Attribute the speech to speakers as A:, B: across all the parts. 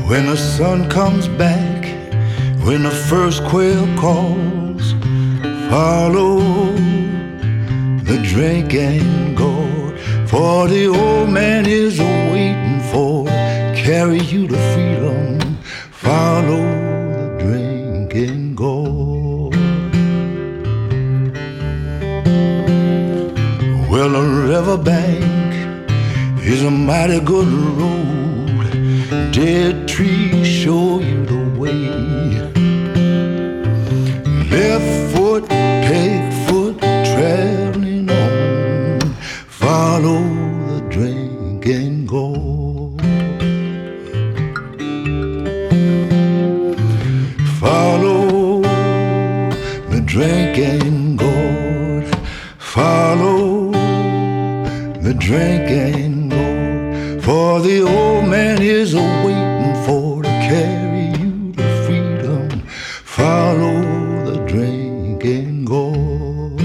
A: When the sun comes back, when the first quail calls, follow the drinking gourd. For the old man is waiting for to carry you to freedom. Follow the drinking gourd. Well, a riverbank is a mighty good road. Dead trees show you the way. Left foot, take foot, traveling on. Follow the drinking gourd. Follow the drinking gourd. Follow the drinking gourd. For the old man is waiting for to carry you to freedom. Follow the drinking gourd.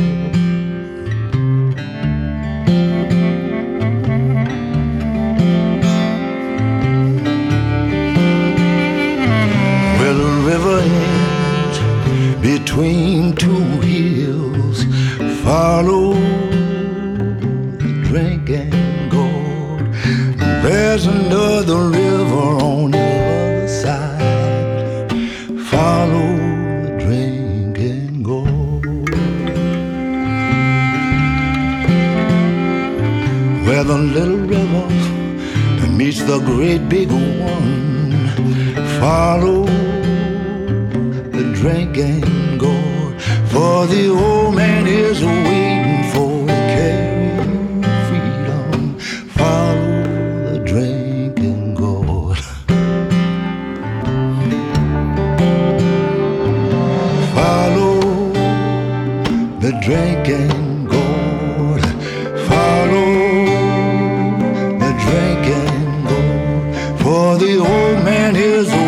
A: Well, the river ends between two hills. Follow the drinking gourd. There's another river on the other side. Follow the drinking gourd. Where the little river meets the great big one. Follow the drinking gourd. For the old man is waiting for to carry you freedom. Follow the drinking gourd. Follow the drinking gourd. Follow the drinking gourd. For the old man is